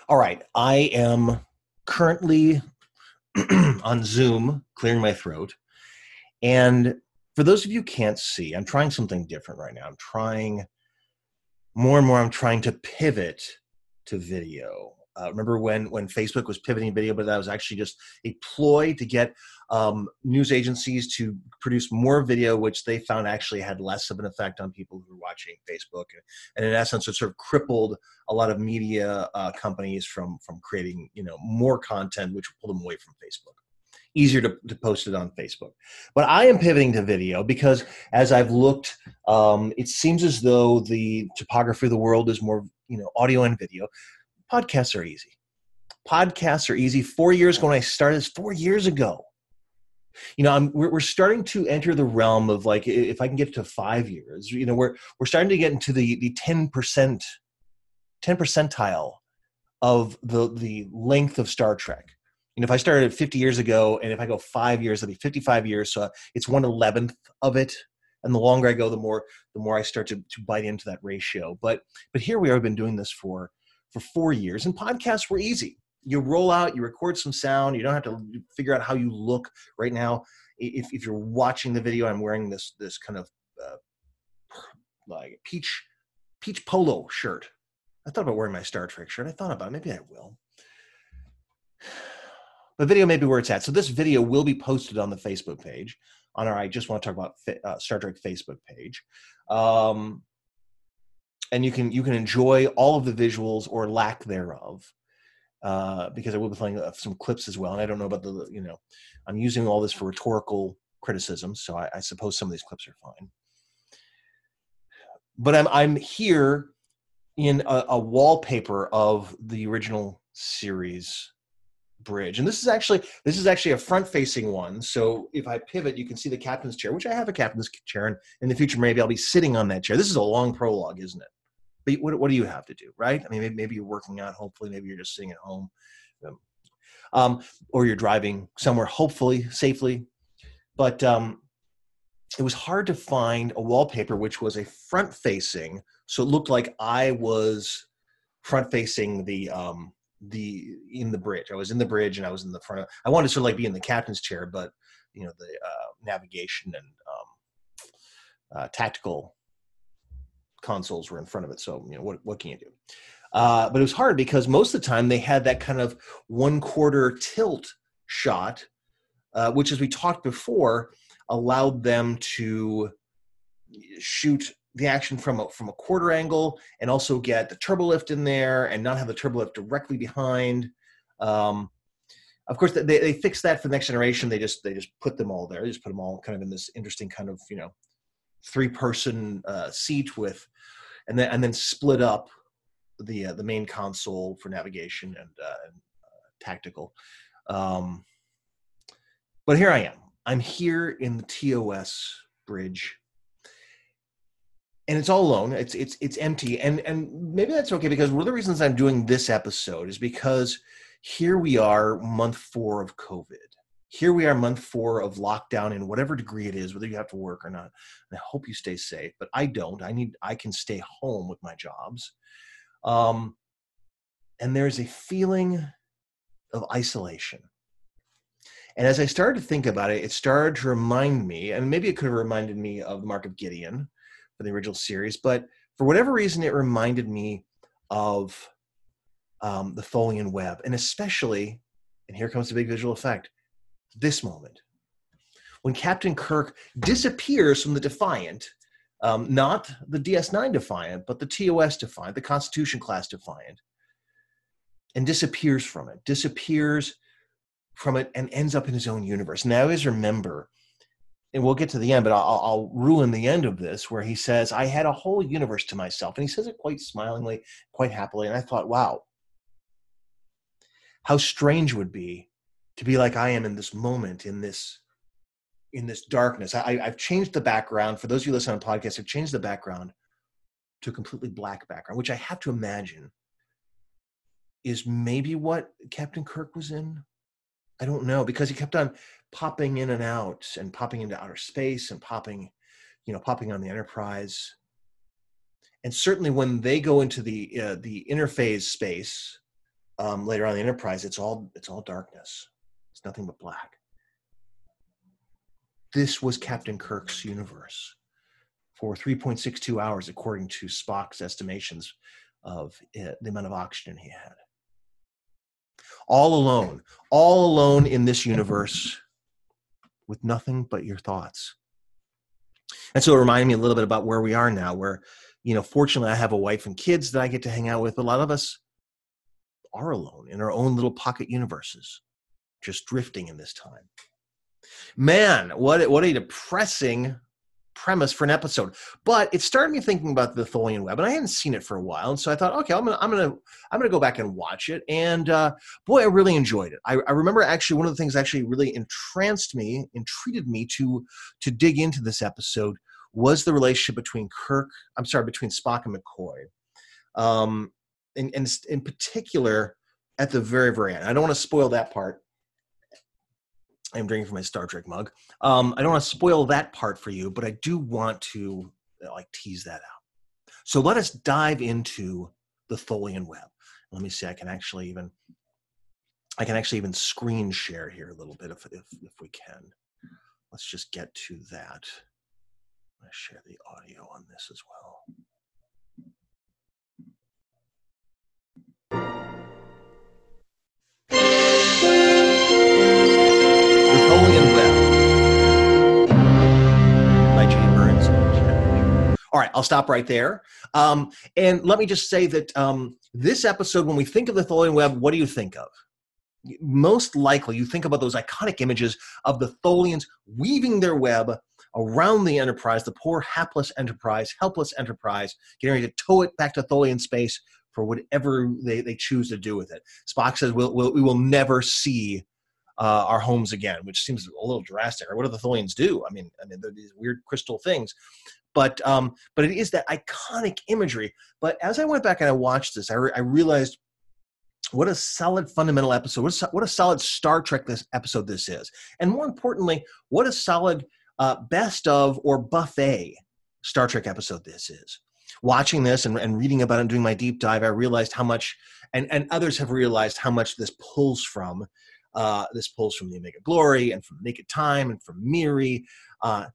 All right. I am currently on Zoom, clearing my throat. And for those of you who can't see, I'm trying something different right now. I'm trying more and more, I'm trying to pivot to video. Remember when Facebook was pivoting video, but that was actually just a ploy to get news agencies to produce more video, which they found actually had less of an effect on people who were watching Facebook, and in essence, it sort of crippled a lot of media companies from creating more content, which pulled them away from Facebook. Easier to post it on Facebook. But I am pivoting to video because as I've looked, it seems as though the topography of the world is more, audio and video. Podcasts are easy. Podcasts are easy. 4 years ago when I started this, 4 years ago, we're starting to enter the realm of, like, if I can get to 5 years, we're starting to get into the 10 percentile of the length of Star Trek. If I started 50 years ago, and if I go 5 years, it'll be 55 years. So it's 1/11th of it. And the longer I go, the more I start to bite into that ratio. But here we are, been doing this for 4 years, and podcasts were easy. You roll out, you record some sound. You don't have to figure out how you look right now. If you're watching the video, I'm wearing this kind of like peach polo shirt. I thought about wearing my Star Trek shirt. I thought about it. Maybe I will. But video may be where it's at. So this video will be posted on the Facebook page, on our I Just Want to Talk About Star Trek Facebook page. And you can enjoy all of the visuals or lack thereof, because I will be playing some clips as well. And I don't know about I'm using all this for rhetorical criticism, so I suppose some of these clips are fine. But I'm here in a wallpaper of the original series bridge, and this is actually a front-facing one. So if I pivot, you can see the captain's chair, which I have a captain's chair, and in the future maybe I'll be sitting on that chair. This is a long prologue, isn't it? But what do you have to do, right? I mean, maybe you're working out. Hopefully, maybe you're just sitting at home, or you're driving somewhere, hopefully safely. But it was hard to find a wallpaper which was a front-facing, so it looked like I was front-facing in the bridge. I was in the bridge and I was in the front. I wanted to sort of like be in the captain's chair, but the navigation and tactical consoles were in front of it. So what can you do? But it was hard because most of the time they had that kind of 1/4 tilt shot, which, as we talked before, allowed them to shoot the action from a quarter angle and also get the turbolift in there and not have the turbolift directly behind. Of course, they fixed that for the Next Generation. They just put them all there. They just put them all kind of in this interesting kind of 3-person seat with, and then split up the main console for navigation and tactical. But here I am. I'm here in the TOS bridge. And it's all alone. It's empty, and maybe that's okay, because one of the reasons I'm doing this episode is because here we are, month 4 of COVID. Here we are, month 4 of lockdown, in whatever degree it is, whether you have to work or not. And I hope you stay safe, but I don't. I can stay home with my jobs, and there's a feeling of isolation. And as I started to think about it, it started to remind me, and maybe it could have reminded me of the Mark of Gideon for the original series, but for whatever reason, it reminded me of the Tholian web, and especially, and here comes the big visual effect, this moment when Captain Kirk disappears from the Defiant, not the DS9 Defiant, but the TOS Defiant, the Constitution class Defiant, and disappears from it, and ends up in his own universe. Now, I always remember, and we'll get to the end, but I'll ruin the end of this, where he says, I had a whole universe to myself. And he says it quite smilingly, quite happily. And I thought, wow, how strange it would be to be like I am in this moment, in this darkness. I've changed the background. For those of you listening on podcasts, I've changed the background to a completely black background, which I have to imagine is maybe what Captain Kirk was in. I don't know, because he kept on popping in and out and popping into outer space and popping on the Enterprise. And certainly when they go into the interphase space, later on in the Enterprise, it's all darkness. It's nothing but black. This was Captain Kirk's universe for 3.62 hours, according to Spock's estimations of the amount of oxygen he had. All alone in this universe with nothing but your thoughts. And so it reminded me a little bit about where we are now, where, fortunately I have a wife and kids that I get to hang out with. But a lot of us are alone in our own little pocket universes, just drifting in this time. Man, what a depressing premise for an episode. But it started me thinking about the Tholian Web, and I hadn't seen it for a while, and so I thought, okay, I'm gonna go back and watch it. And boy, I really enjoyed it. I remember actually one of the things that actually really entreated me to dig into this episode was the relationship between between Spock and McCoy, and in particular at the very, very end. I don't want to spoil that part. I'm drinking from my Star Trek mug. I don't want to spoil that part for you, but I do want to tease that out. So let us dive into the Tholian Web. Let me see. I can actually even screen share here a little bit if we can. Let's just get to that. I'm going to share the audio on this as well. Tholian Web by Judy Burns. All right, I'll stop right there. And let me just say that this episode, when we think of the Tholian Web, what do you think of? Most likely, you think about those iconic images of the Tholians weaving their web around the Enterprise, the poor, helpless Enterprise, getting ready to tow it back to Tholian space for whatever they choose to do with it. Spock says, we will never see our homes again, which seems a little drastic. Or what do the Tholians do? I mean, they're these weird crystal things, but it is that iconic imagery. But as I went back and I watched this, I realized what a solid fundamental episode. What a solid Star Trek this episode this is, and more importantly, what a solid best of or buffet Star Trek episode this is. Watching this and reading about it and doing my deep dive, I realized how much, and others have realized how much this pulls from. This pulls from the Omega Glory and from Naked Time and from Miri, and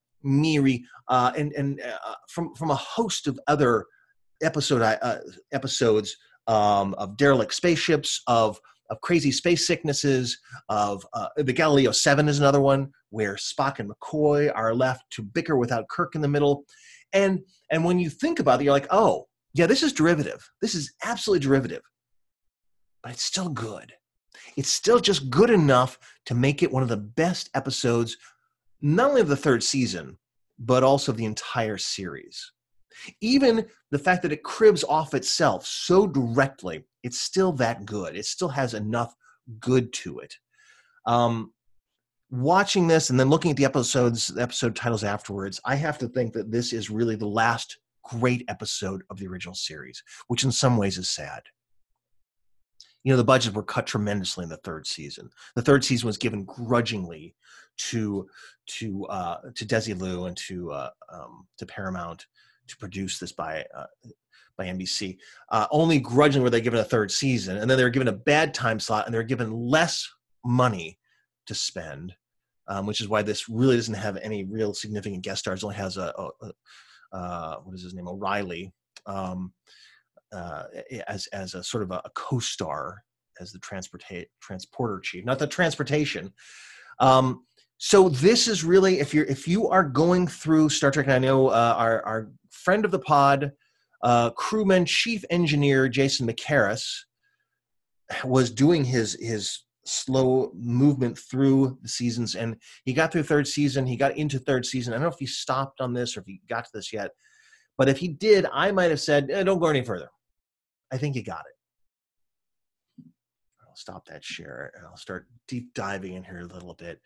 from a host of other episodes of derelict spaceships, of crazy space sicknesses, of the Galileo 7 is another one where Spock and McCoy are left to bicker without Kirk in the middle. And when you think about it, you're like, oh, yeah, this is derivative. This is absolutely derivative. But it's still good. It's still just good enough to make it one of the best episodes, not only of the third season, but also of the entire series. Even the fact that it cribs off itself so directly, it's still that good. It still has enough good to it. Watching this and then looking at the episode titles afterwards, I have to think that this is really the last great episode of the original series, which in some ways is sad. The budgets were cut tremendously in the third season. The third season was given grudgingly to Desilu and to Paramount to produce this by NBC. Only grudgingly were they given a third season, and then they were given a bad time slot, and they were given less money to spend, which is why this really doesn't have any real significant guest stars. It only has what is his name, O'Reilly. As a sort of a co-star as the transporter chief, not the transportation. So this is really, if you are going through Star Trek, and I know our friend of the pod, crewman chief engineer Jason McCarris was doing his slow movement through the seasons, and he got through third season. He got into third season. I don't know if he stopped on this or if he got to this yet, but if he did, I might have said, don't go any further. I think you got it. I'll stop that share and I'll start deep diving in here a little bit.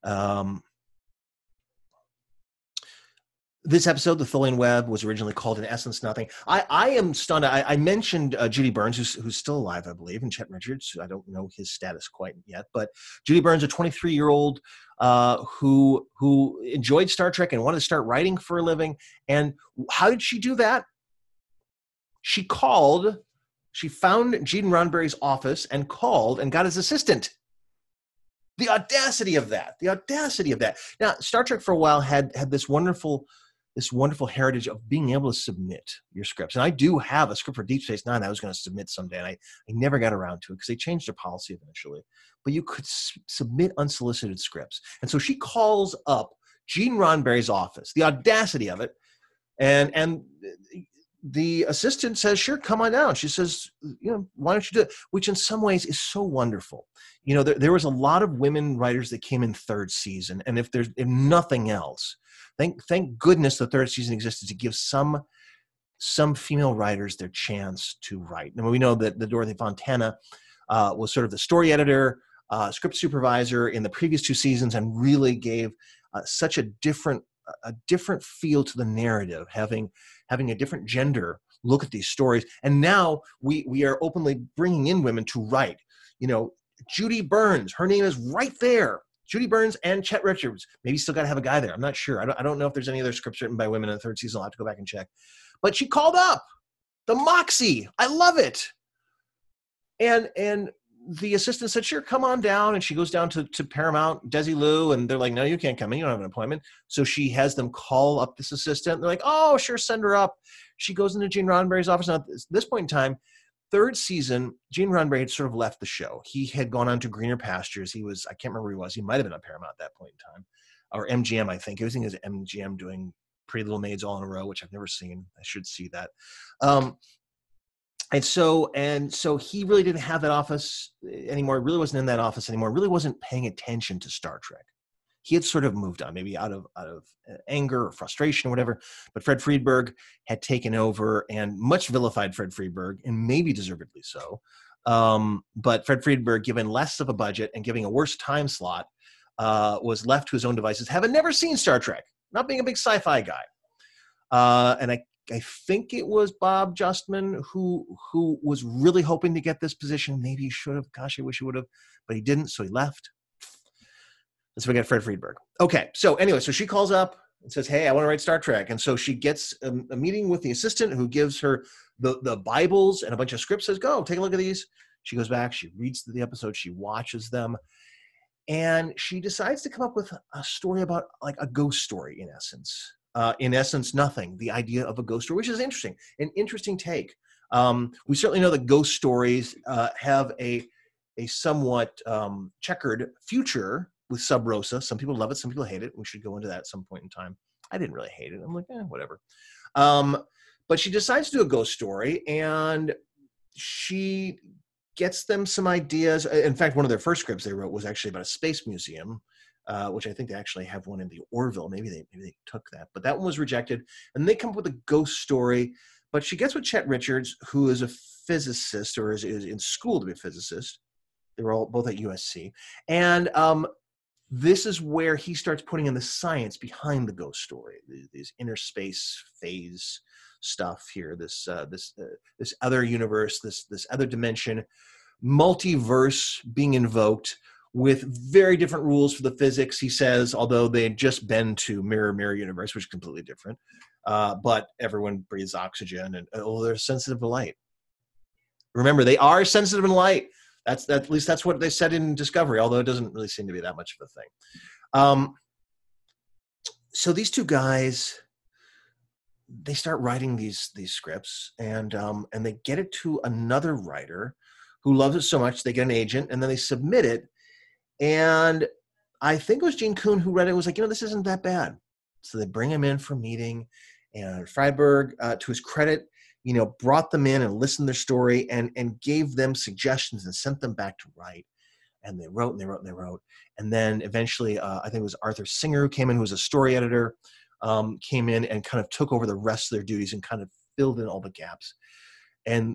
This episode, The Tholian Web, was originally called In Essence Nothing. I am stunned. I mentioned Judy Burns, who's still alive, I believe, and Chet Richards. I don't know his status quite yet, but Judy Burns, a 23-year-old who enjoyed Star Trek and wanted to start writing for a living. And how did she do that? She called She found Gene Roddenberry's office and called and got his assistant. The audacity of that. The audacity of that. Now, Star Trek for a while had this wonderful heritage of being able to submit your scripts. And I do have a script for Deep Space Nine that I was going to submit someday, and I never got around to it because they changed their policy eventually. But you could submit unsolicited scripts. And so she calls up Gene Roddenberry's office, the audacity of it, and the assistant says, sure, come on down. She says, why don't you do it? Which in some ways is so wonderful. There was a lot of women writers that came in third season. And if nothing else, thank goodness the third season existed to give some female writers their chance to write. And we know that the Dorothy Fontana was sort of the story editor, script supervisor in the previous two seasons, and really gave such a different feel to the narrative, having a different gender look at these stories. And now we are openly bringing in women to write. Judy Burns, her name is right there. Judy Burns and Chet Richards. Maybe still got to have a guy there. I'm not sure. I don't know if there's any other scripts written by women in the third season. I'll have to go back and check. But she called up the Moxie. I love it. And the assistant said, sure, come on down. And she goes down to Paramount, Desilu, and they're like, no, you can't come in. You don't have an appointment. So she has them call up this assistant. They're like, oh, sure, send her up. She goes into Gene Roddenberry's office. Now, at this point in time, third season, Gene Roddenberry had sort of left the show. He had gone on to greener pastures. I can't remember where he was. He might have been on Paramount at that point in time. Or MGM, I think. Everything is MGM doing Pretty Little Maids All in a Row, which I've never seen. I should see that. And so he really didn't have that office anymore. Really wasn't in that office anymore. Really wasn't paying attention to Star Trek. He had sort of moved on, maybe out of anger or frustration or whatever. But Fred Friedberg had taken over and much vilified Fred Friedberg, and maybe deservedly so. But Fred Friedberg, given less of a budget and giving a worse time slot, was left to his own devices, having never seen Star Trek, not being a big sci-fi guy. And I think it was Bob Justman who was really hoping to get this position. Maybe he should have. Gosh, I wish he would have, but he didn't, so he left. Let's forget Fred Friedberg. Okay, so anyway, so she calls up and says, hey, I want to write Star Trek. And so she gets a meeting with the assistant who gives her the Bibles and a bunch of scripts, says, go, take a look at these. She goes back, she reads the episode, she watches them, and she decides to come up with a story about like a ghost story in essence. In essence, nothing. The idea of a ghost story, which is interesting, an interesting take. We certainly know that ghost stories have a somewhat checkered future with Sub Rosa. Some people love it, some people hate it. We should go into that at some point in time. I didn't really hate it. I'm like, whatever. But she decides to do a ghost story, and she gets them some ideas. In fact, one of their first scripts they wrote was actually about a space museum, which I think they actually have one in the Orville. Maybe they took that, but that one was rejected. And they come up with a ghost story. But she gets with Chet Richards, who is a physicist, or is in school to be a physicist. They were both at USC, and this is where he starts putting in the science behind the ghost story, these inner space phase stuff here, this other universe, this other dimension, multiverse being invoked with very different rules for the physics, he says, although they had just been to Mirror Universe, which is completely different. But everyone breathes oxygen, and they're sensitive to light. Remember, they are sensitive in light. At least that's what they said in Discovery, although it doesn't really seem to be that much of a thing. So these two guys, they start writing these scripts, and they get it to another writer who loves it so much they get an agent, and then they submit it. And I think it was Gene Coon who read it and was like, this isn't that bad. So they bring him in for a meeting, and Friedberg, to his credit, brought them in and listened to their story and gave them suggestions and sent them back to write. And they wrote and they wrote and they wrote. And then eventually, I think it was Arthur Singer who came in, who was a story editor, came in and kind of took over the rest of their duties and kind of filled in all the gaps. And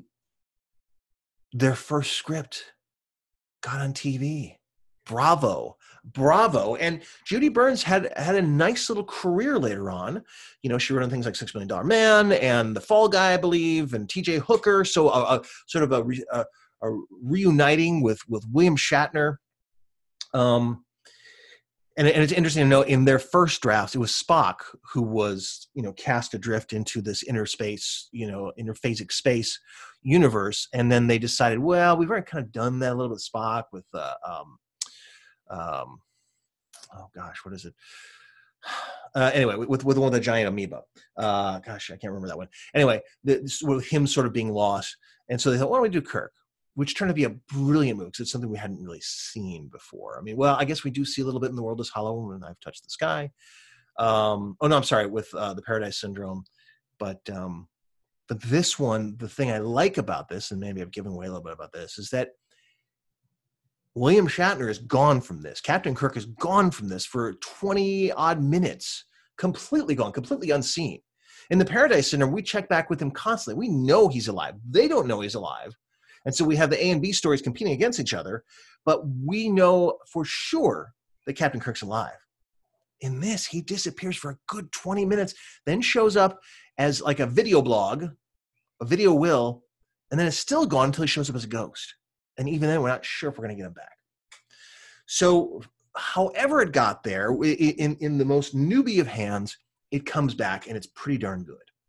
their first script got on TV. Bravo. And Judy Burns had a nice little career later on. She wrote on things like $6 Million Man and The Fall Guy, I believe, and T.J. Hooker. So sort of a reuniting with William Shatner. And it's interesting to note, in their first drafts, it was Spock who was, cast adrift into this inner space, interphasic space, universe, and then they decided, well, we've already kind of done that a little bit with Spock with oh gosh, what is it? Anyway, with the one with the giant amoeba. Gosh, I can't remember that one. Anyway, with him sort of being lost, and so they thought, why don't we do Kirk? Which turned to be a brilliant move because it's something we hadn't really seen before. I mean, well, I guess we do see a little bit in The World Is Hollow when I've touched the sky. Oh no, I'm sorry, with the Paradise Syndrome, but this one, the thing I like about this, and maybe I've given away a little bit about this, is that William Shatner is gone from this. Captain Kirk is gone from this for 20 odd minutes, completely gone, completely unseen. In the Paradise Syndrome, we check back with him constantly. We know he's alive. They don't know he's alive. And so we have the A and B stories competing against each other, but we know for sure that Captain Kirk's alive. In this, he disappears for a good 20 minutes, then shows up as like a video blog, a video will, and then is still gone until he shows up as a ghost. And even then, we're not sure if we're going to get him back. So however it got there, in the most newbie of hands, it comes back, and it's pretty darn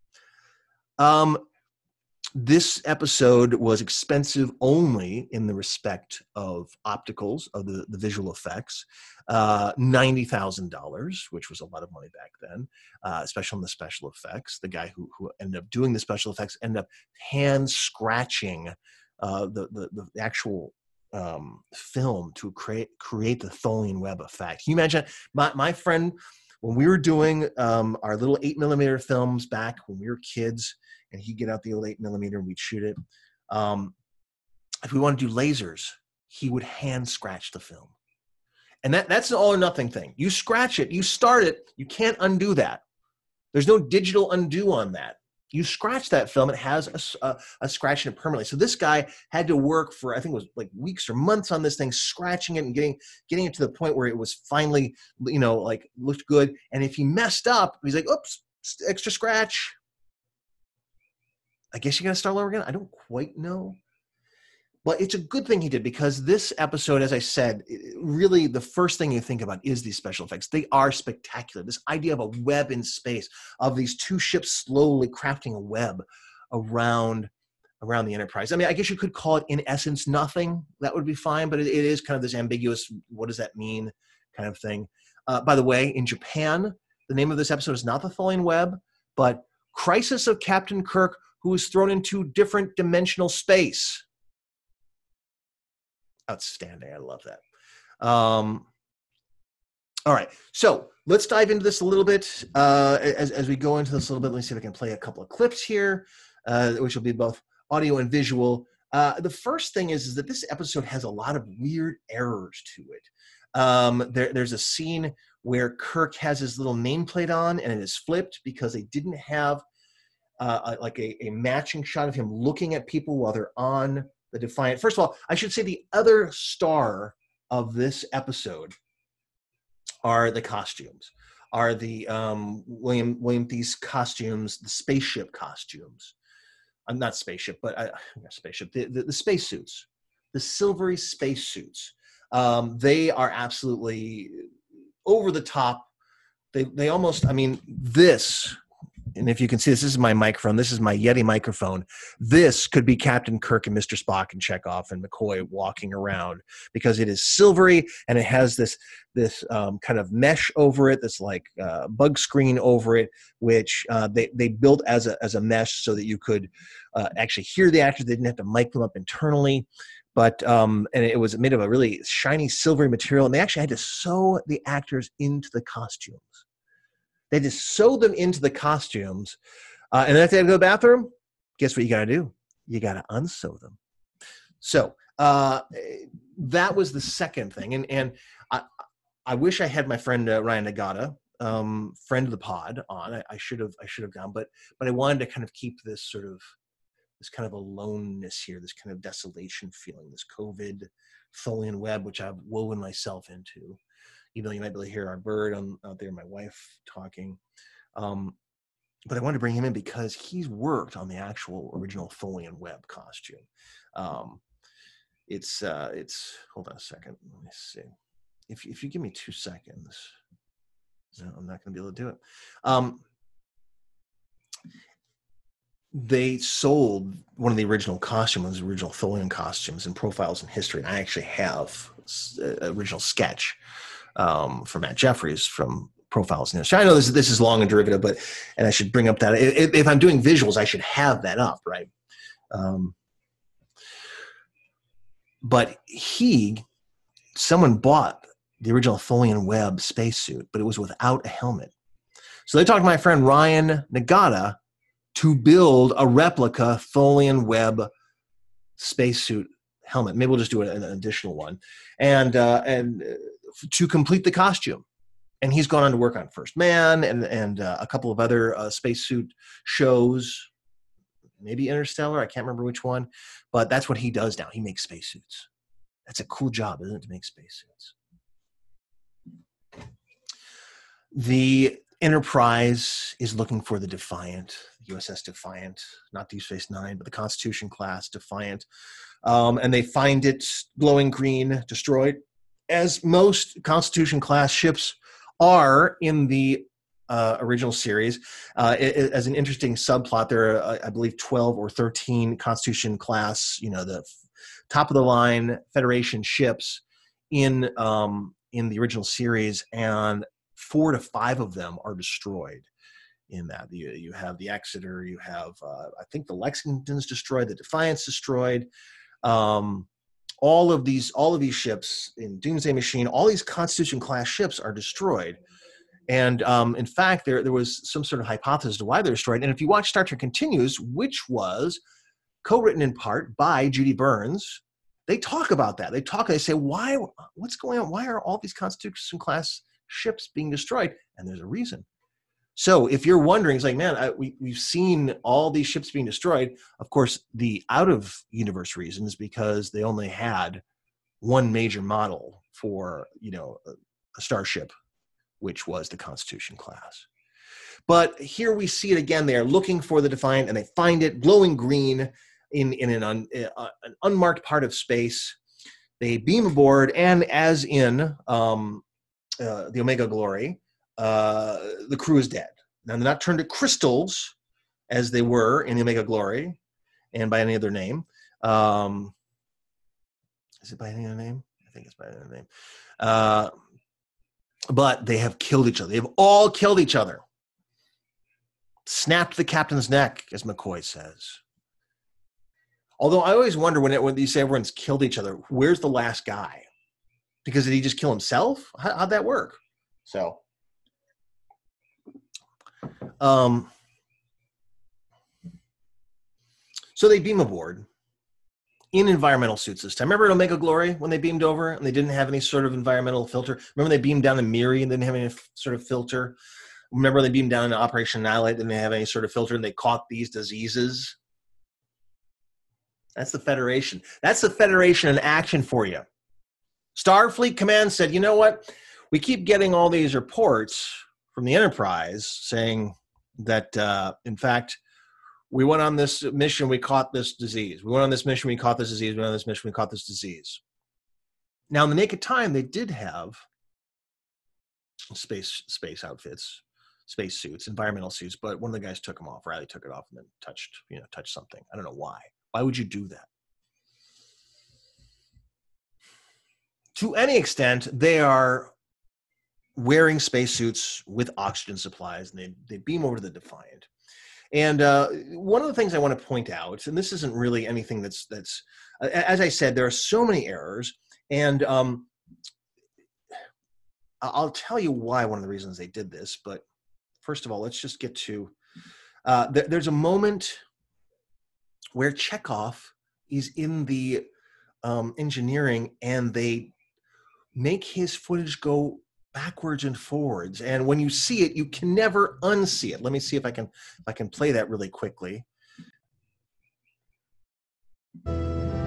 good. This episode was expensive only in the respect of opticals, of the visual effects, $90,000, which was a lot of money back then, especially on the special effects. The guy who ended up doing the special effects ended up hand scratching the actual film to create the Tholian web effect. Can you imagine? My friend, when we were doing our little 8mm films back when we were kids, and he'd get out the old 8mm and we'd shoot it. If we wanted to do lasers, he would hand scratch the film. And that's an all or nothing thing. You scratch it, you start it, you can't undo that. There's no digital undo on that. You scratch that film, it has a scratch in it permanently. So this guy had to work for, I think it was like weeks or months on this thing, scratching it and getting it to the point where it was finally, like looked good. And if he messed up, he's like, oops, extra scratch. I guess you got to start over again. I don't quite know. But it's a good thing he did, because this episode, as I said, really the first thing you think about is these special effects. They are spectacular. This idea of a web in space, of these two ships slowly crafting a web around the Enterprise. I mean, I guess you could call it, in essence, nothing. That would be fine, but it is kind of this ambiguous, what does that mean kind of thing. By the way, in Japan, the name of this episode is not the Tholian Web, but Crisis of Captain Kirk, who is thrown into different dimensional space. Outstanding. I love that. All right. So let's dive into this a little bit. As we go into this a little bit, let me see if I can play a couple of clips here, which will be both audio and visual. The first thing is that this episode has a lot of weird errors to it. There's a scene where Kirk has his little nameplate on, and it is flipped because they didn't have a matching shot of him looking at people while they're on the Defiant. First of all, I should say the other star of this episode are the costumes, are the William Thies costumes, the spaceship costumes. I'm not spaceship, but spaceship. The spacesuits, the silvery spacesuits. They are absolutely over the top. They almost. I mean, this. And if you can see this is my microphone. This is my Yeti microphone. This could be Captain Kirk and Mr. Spock and Chekhov and McCoy walking around, because it is silvery and it has this kind of mesh over it, this like bug screen over it, which they built as a mesh so that you could actually hear the actors. They didn't have to mic them up internally. But and it was made of a really shiny silvery material, and they actually had to sew the actors into the costumes. They just sew them into the costumes. And then if they had to go to the bathroom, guess what you got to do? You got to unsew them. So that was the second thing. And I wish I had my friend Ryan Nagata, friend of the pod, on. I should have gone, but I wanted to kind of keep this kind of aloneness here, this kind of desolation feeling, this COVID Tholian web, which I've woven myself into. Even though you might be able to hear our bird out there, my wife talking. But I wanted to bring him in because he's worked on the actual original Tholian web costume. It's hold on a second. Let me see. If you give me 2 seconds, no, I'm not going to be able to do it. they sold one of the original costumes, original Tholian costumes, and Profiles in History. And I actually have an original sketch from Matt Jeffries from Profiles in History. I know this is long and derivative, and I should bring up that if I'm doing visuals, I should have that up, right? But someone bought the original Tholian Webb spacesuit, but it was without a helmet. So they talked to my friend Ryan Nagata to build a replica Tholian Webb spacesuit helmet. Maybe we'll just do an additional one, and to complete the costume. And he's gone on to work on First Man and a couple of other spacesuit shows, maybe Interstellar. I can't remember which one, but that's what he does now. He makes spacesuits. That's a cool job, isn't it, to make spacesuits? The Enterprise is looking for the Defiant, USS Defiant, not Deep Space Nine, but the Constitution class Defiant. And they find it glowing green, destroyed, as most Constitution class ships are in the original series. As an interesting subplot, there are, I believe, 12 or 13 Constitution class, the top of the line Federation ships in the original series, and 4 to 5 of them are destroyed in that. You have the Exeter, you have I think the Lexington's destroyed, the Defiant's destroyed. All of these ships in Doomsday Machine, all these Constitution class ships are destroyed. And in fact, there was some sort of hypothesis to why they're destroyed. And if you watch Star Trek Continues, which was co-written in part by Judy Burns, they talk about that. They say, what's going on? Why are all these Constitution class ships being destroyed? And there's a reason. So if you're wondering, it's like, man, we've seen all these ships being destroyed. Of course, the out of universe reason is because they only had one major model for, a starship, which was the Constitution class. But here we see it again. They are looking for the Defiant, and they find it glowing green in an unmarked part of space. They beam aboard, and as in the Omega Glory, the crew is dead. Now, they're not turned to crystals as they were in the Omega Glory and by any other name. Is it by any other name? I think it's by any other name. But they have killed each other. They've all killed each other. Snapped the captain's neck, as McCoy says. Although I always wonder when you say everyone's killed each other, where's the last guy? Because did he just kill himself? How'd that work? So they beam aboard in environmental suits this time. Remember at Omega Glory when they beamed over and they didn't have any sort of environmental filter? Remember they beamed down to Miri and didn't have any sort of filter? Remember they beamed down to Operation Annihilate and they didn't have any sort of filter, and they caught these diseases? That's the Federation. That's the Federation in action for you. Starfleet Command said, you know what? We keep getting all these reports from the Enterprise saying that, in fact, we went on this mission, we caught this disease. We went on this mission, we caught this disease. We went on this mission, we caught this disease. Now, in the Naked Time, they did have space outfits, space suits, environmental suits, but one of the guys took them off. Riley took it off and then touched something. I don't know why. Why would you do that? To any extent, they are wearing spacesuits with oxygen supplies, and they beam over to the Defiant. And one of the things I want to point out, and this isn't really anything that's as I said, there are so many errors, and I'll tell you why, one of the reasons they did this. But first of all, let's just get to, there's a moment where Chekhov is in the engineering, and they make his footage go backwards and forwards, and when you see it, you can never unsee it. Let me see if I can play that really quickly. There,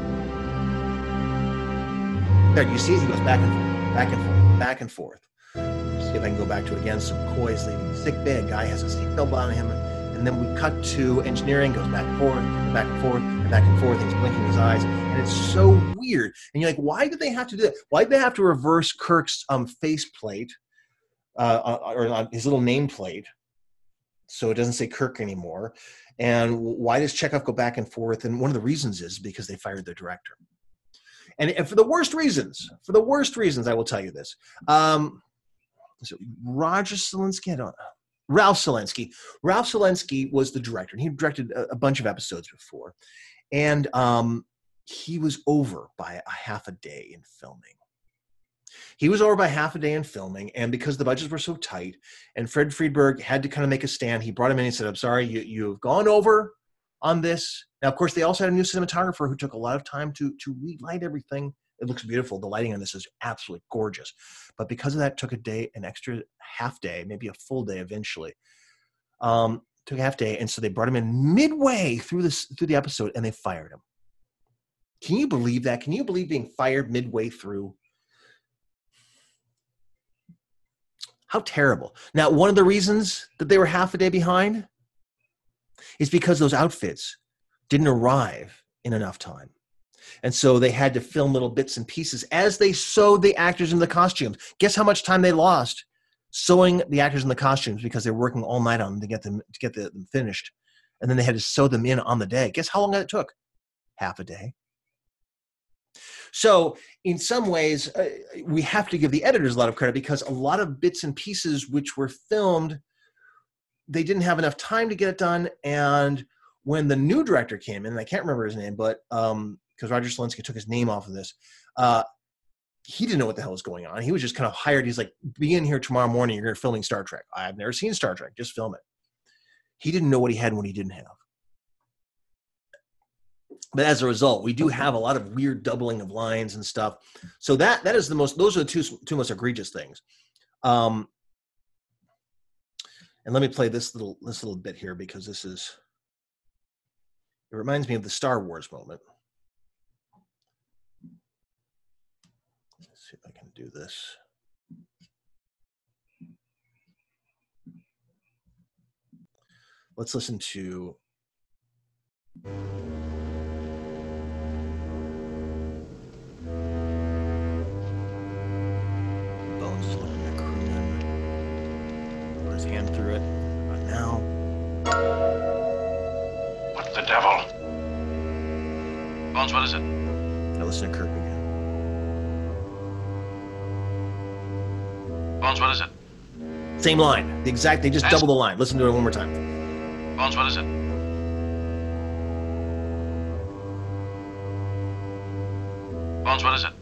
you see it? He goes back and forth, back and forth, back and forth. See if I can go back to it again. Some McCoy's leaving sick bay. A guy has a seatbelt on him, and then we cut to engineering. Goes back and forth, and back and forth, and back and forth. And he's blinking his eyes, and it's so weird. And you're like, why did they have to do that? Why did they have to reverse Kirk's faceplate or his little nameplate so it doesn't say Kirk anymore? And why does Chekhov go back and forth? And one of the reasons is because they fired their director. And for the worst reasons, I will tell you this. So Roger Zelensky, Ralph Zelensky. Ralph Zelensky was the director, and he directed a bunch of episodes before. And he was over by a half a day in filming. And because the budgets were so tight, and Fred Friedberg had to kind of make a stand, he brought him in and said, I'm sorry, you've gone over on this. Now, of course, they also had a new cinematographer who took a lot of time to relight everything. It looks beautiful. The lighting on this is absolutely gorgeous. But because of that, it took a day, an extra half day, maybe a full day eventually. Took a half day, and so they brought him in midway through the episode, and they fired him. Can you believe that? Can you believe being fired midway through? How terrible. Now, one of the reasons that they were half a day behind is because those outfits didn't arrive in enough time. And so they had to film little bits and pieces as they sewed the actors in the costumes. Guess how much time they lost sewing the actors in the costumes, because they were working all night on them to get them finished. And then they had to sew them in on the day. Guess how long that took? Half a day. So in some ways, we have to give the editors a lot of credit, because a lot of bits and pieces which were filmed, they didn't have enough time to get it done. And when the new director came in, and I can't remember his name, but because Roger Zelensky took his name off of this, he didn't know what the hell was going on. He was just kind of hired. He's like, be in here tomorrow morning. You're filming Star Trek. I've never seen Star Trek. Just film it. He didn't know what he had and what he didn't have. But as a result, we do have a lot of weird doubling of lines and stuff. So that is those are the two most egregious things. And let me play this little bit here, because it reminds me of the Star Wars moment. Let's see if I can do this. Let's listen to Bones is looking at Crewman. Put his hand through it. Not now. What the devil? Bones, what is it? Now listen to Kirk again. Bones, what is it? Same line. They just double the line. Listen to it one more time. Bones, what is it? Bones, what is it?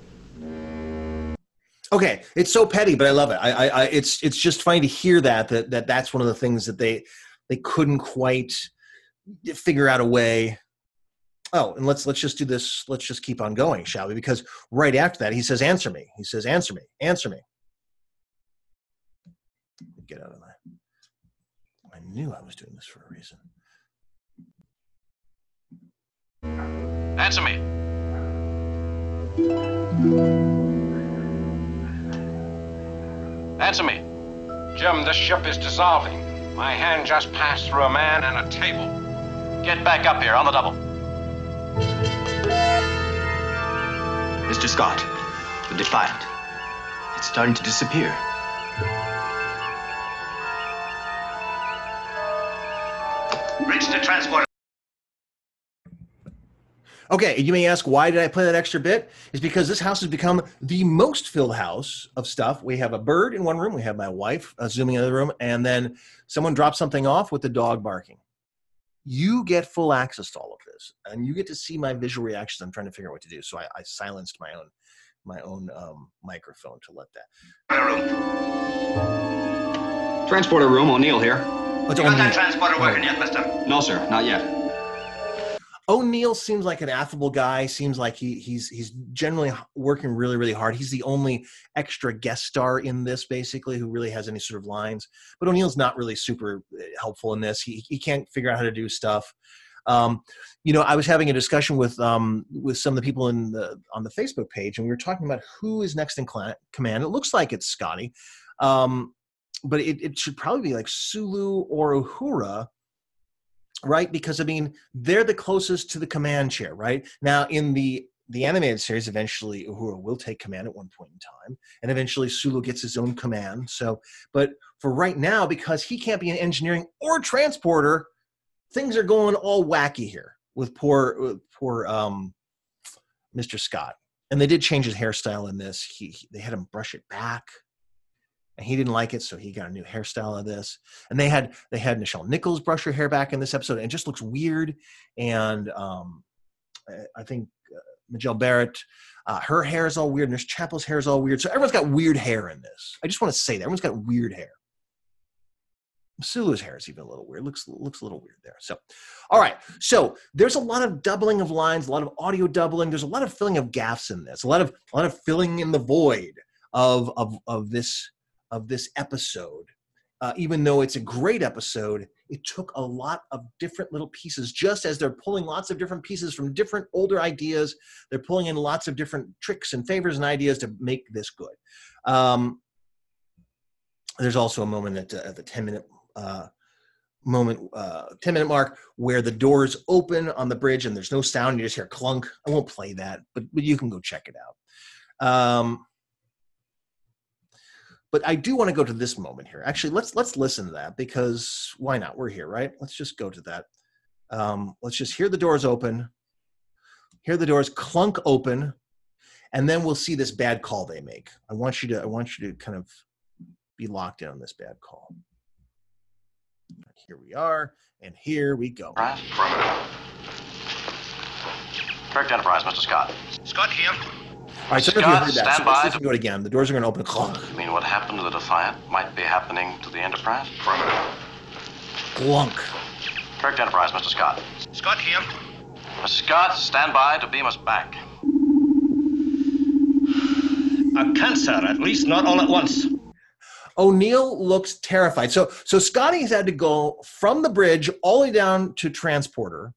Okay, it's so petty, but I love it. It's just funny to hear that's one of the things that they couldn't quite figure out a way. Oh, and let's just do this. Let's just keep on going, shall we? Because right after that, he says, "Answer me." He says, "Answer me, answer me." Get out of that. I knew I was doing this for a reason. Answer me. Answer me. Jim, this ship is dissolving. My hand just passed through a man and a table. Get back up here on the double. Mr. Scott, the Defiant. It's starting to disappear. Reach the transporter. Okay, you may ask, why did I play that extra bit? It's because this house has become the most filled house of stuff. We have a bird in one room. We have my wife zooming in the other room. And then someone drops something off with the dog barking. You get full access to all of this. And you get to see my visual reactions. I'm trying to figure out what to do. So I silenced my own microphone to let that. Transporter room, O'Neill here. What's You got that O'Neill? transporter working yet, mister? No, sir, not yet. O'Neill seems like an affable guy. Seems like he's generally working really, really hard. He's the only extra guest star in this, basically, who really has any sort of lines. But O'Neill's not really super helpful in this. He can't figure out how to do stuff. I was having a discussion with some of the people on the Facebook page, and we were talking about who is next in command. It looks like it's Scotty, but it should probably be like Sulu or Uhura. Right, because I mean they're the closest to the command chair. Right now, in the animated series, eventually Uhura will take command at one point in time, and eventually Sulu gets his own command. So, but for right now, because he can't be an engineering or transporter, things are going all wacky here with poor Mr. Scott. And they did change his hairstyle in this. They had him brush it back, and he didn't like it, so he got a new hairstyle of this. And they had Nichelle Nichols brush her hair back in this episode, and it just looks weird. And I think Majel Barrett, her hair is all weird. Nurse Chapel's hair is all weird. So everyone's got weird hair in this. I just want to say that everyone's got weird hair. Sulu's hair is even a little weird. Looks a little weird there. So, all right. So there's a lot of doubling of lines, a lot of audio doubling. There's a lot of filling of gaps in this. A lot of filling in the void of this episode. Even though it's a great episode, it took a lot of different little pieces. Just as they're pulling lots of different pieces from different older ideas, they're pulling in lots of different tricks and favors and ideas to make this good. There's also a moment at the 10-minute 10-minute mark where the doors open on the bridge and there's no sound. You just hear clunk. I won't play that, but you can go check it out. But I do want to go to this moment here. Actually, let's listen to that, because why not? We're here, right? Let's just go to that. Let's just hear the doors open, hear the doors clunk open, and then we'll see this bad call they make. I want you to kind of be locked in on this bad call. Here we are, and here we go. Affirmative. Correct Enterprise, Mr. Scott. Scott here. All right, so if you heard that, so let's listen to it again. The doors are going to open. Clunk. You mean what happened to the Defiant might be happening to the Enterprise? Affirmative. Clunk. Correct Enterprise, Mr. Scott. Scott here. Mr. Scott, stand by to beam us back. I can't, sir. At least not all at once. O'Neill looks terrified. So Scotty's had to go from the bridge all the way down to transporter,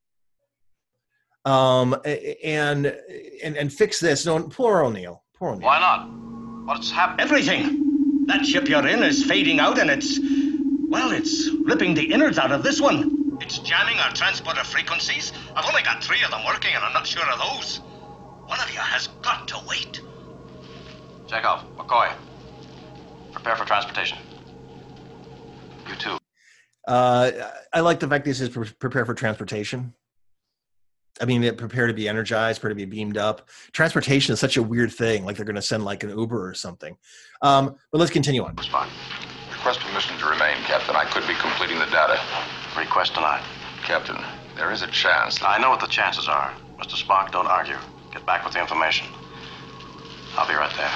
and fix this. No, poor O'Neill. Poor O'Neill. Why not? What's happened? Everything. That ship you're in is fading out, and it's ripping the innards out of this one. It's jamming our transporter frequencies. I've only got 3 of them working, and I'm not sure of those. One of you has got to wait. Chekhov, McCoy. Prepare for transportation. You too. I like the fact this is prepare for transportation. I mean, prepare to be energized, prepare to be beamed up. Transportation is such a weird thing. Like they're going to send like an Uber or something. But let's continue on. Respond. Request permission to remain, Captain. I could be completing the data. Request denied. Captain, there is a chance. I know what the chances are. Mr. Spock, don't argue. Get back with the information. I'll be right there.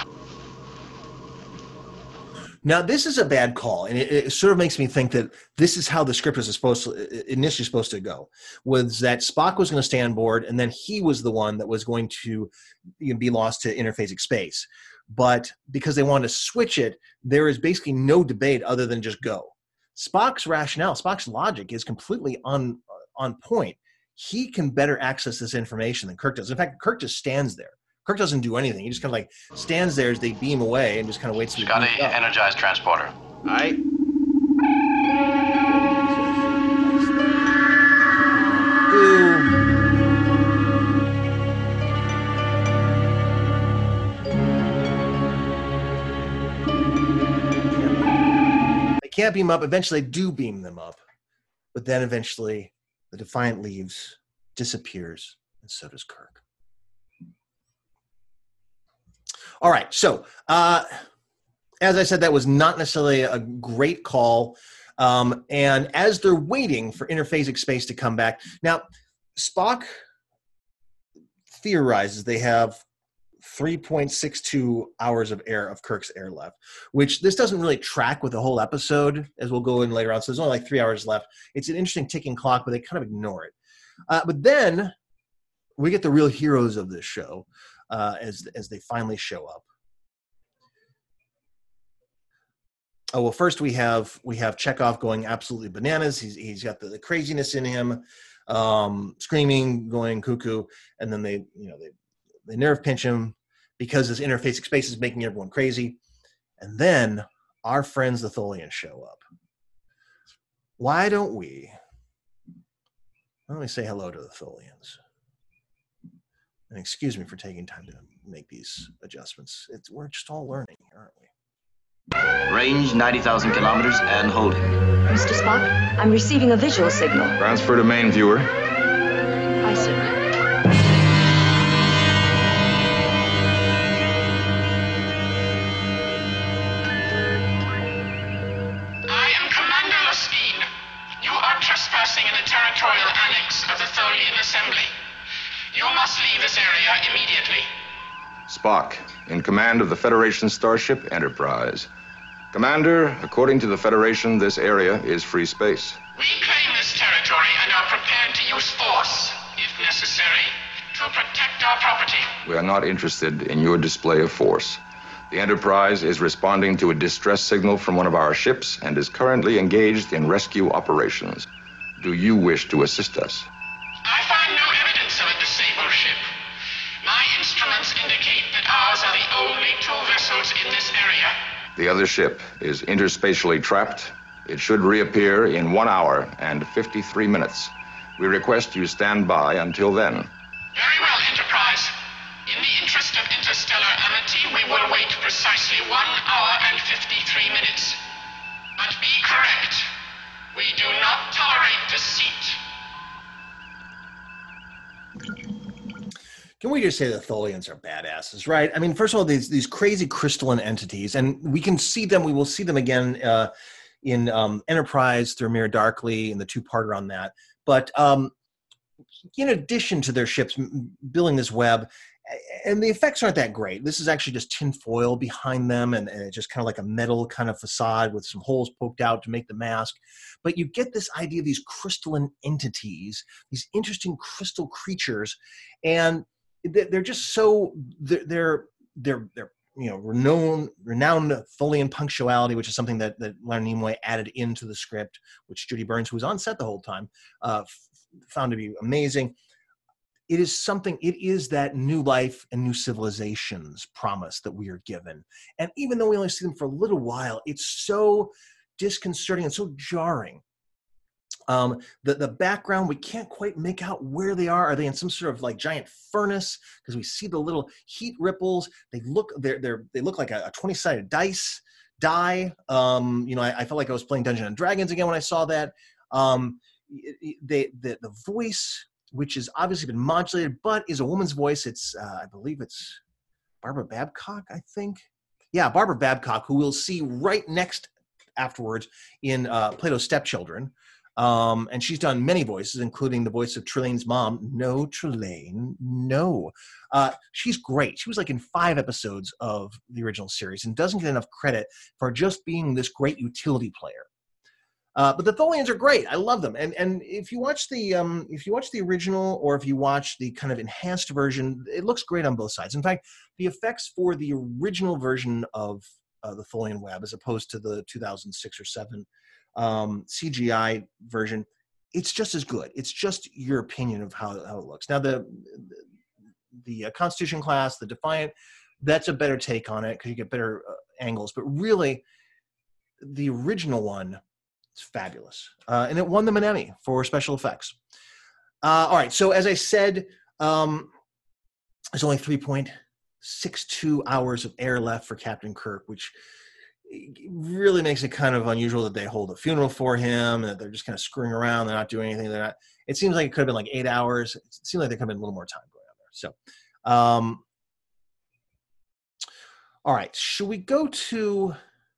Now, this is a bad call, and it sort of makes me think that this is how the script was initially supposed to go, was that Spock was going to stay on board, and then he was the one that was going to be lost to interphasic space. But because they wanted to switch it, there is basically no debate other than just go. Spock's rationale, Spock's logic is completely on point. He can better access this information than Kirk does. In fact, Kirk just stands there. Kirk doesn't do anything. He just kind of like stands there as they beam away and just kind of waits. Scotty, energize transporter. Aye. They can't beam up. Eventually, they do beam them up. But then eventually, the Defiant leaves, disappears, and so does Kirk. All right, so as I said, that was not necessarily a great call. And as they're waiting for interphasic space to come back, now Spock theorizes they have 3.62 hours of Kirk's air left, which this doesn't really track with the whole episode, as we'll go in later on. So there's only like 3 hours left. It's an interesting ticking clock, but they kind of ignore it. But then we get the real heroes of this show. As they finally show up. Oh well, first we have Chekhov going absolutely bananas. He's got the craziness in him, screaming, going cuckoo, and then they nerve pinch him because this interphasic space is making everyone crazy. And then our friends the Tholians show up. Why don't we? Let me say hello to the Tholians. And excuse me for taking time to make these adjustments. We're just all learning, aren't we? Range 90,000 kilometers and holding. Mr. Spock, I'm receiving a visual signal. Transfer to main viewer. Aye, sir. I am Commander Luskin. You are trespassing in the territorial annex of the Tholian Assembly. You must leave this area immediately. Spock, in command of the Federation starship Enterprise. Commander, according to the Federation, this area is free space. We claim this territory and are prepared to use force, if necessary, to protect our property. We are not interested in your display of force. The Enterprise is responding to a distress signal from one of our ships and is currently engaged in rescue operations. Do you wish to assist us? I find no evidence of a disabled ship. My instruments indicate that ours are the only two vessels in this area. The other ship is interspatially trapped. It should reappear in 1 hour and 53 minutes. We request you stand by until then. Very well, Enterprise. In the interest of interstellar amity, we will wait precisely 1 hour and 53 minutes. But be correct. We do not tolerate deceit. Can we just say the Tholians are badasses, right? I mean, first of all, these crazy crystalline entities, and we can see them. We will see them again in Enterprise through Amira Darkly and the two-parter on that. But in addition to their ships building this web, and the effects aren't that great. This is actually just tin foil behind them, and it's just kind of like a metal kind of facade with some holes poked out to make the mask. But you get this idea of these crystalline entities, these interesting crystal creatures, and they're just so they're renowned Tholian punctuality, which is something that Leonard Nimoy added into the script, which Judy Burns, who was on set the whole time, found to be amazing. It is that new life and new civilizations promise that we are given. And even though we only see them for a little while, it's so disconcerting and so jarring. The background, we can't quite make out where they are. Are they in some sort of like giant furnace? Because we see the little heat ripples. They look like a 20-sided die. I felt like I was playing Dungeons and Dragons again when I saw that. The voice, which has obviously been modulated, but is a woman's voice. It's I believe it's Barbara Babcock, I think. Yeah, Barbara Babcock, who we'll see right next afterwards in Plato's Stepchildren. And she's done many voices, including the voice of Trelane's mom. No, Trelane, no. She's great. She was like in 5 episodes of the original series and doesn't get enough credit for just being this great utility player. But the Tholians are great. I love them. And if you watch the original, or if you watch the kind of enhanced version, it looks great on both sides. In fact, the effects for the original version of the Tholian web, as opposed to the 2006 or 7 CGI version, it's just as good. It's just your opinion of how it looks. Now the Constitution class, the Defiant, that's a better take on it because you get better angles. But really, the original one is fabulous, and it won them an Emmy for special effects. All right, so as I said, there's only 3.62 hours of air left for Captain Kirk, which really makes it kind of unusual that they hold a funeral for him and that they're just kind of screwing around. They're not doing anything. It seems like it could have been like 8 hours. It seems like there could have been a little more time going on there. So, all right, should we go to,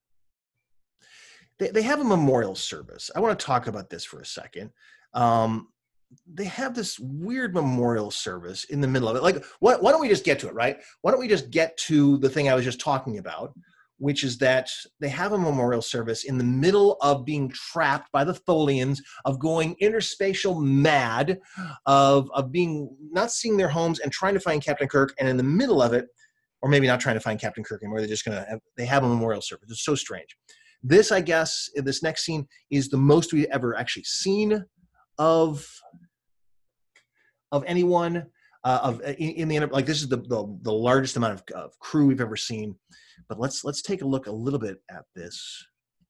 they have a memorial service. I want to talk about this for a second. They have this weird memorial service in the middle of it. Like, why don't we just get to it, right? Why don't we just get to the thing I was just talking about, which is that they have a memorial service in the middle of being trapped by the Tholians, of going interspatial mad, of being not seeing their homes and trying to find Captain Kirk, and in the middle of it, or maybe not trying to find Captain Kirk anymore, they have a memorial service. It's so strange. This, I guess, this next scene is the most we've ever actually seen of anyone in the like. This is the largest amount of crew we've ever seen. But let's take a look a little bit at this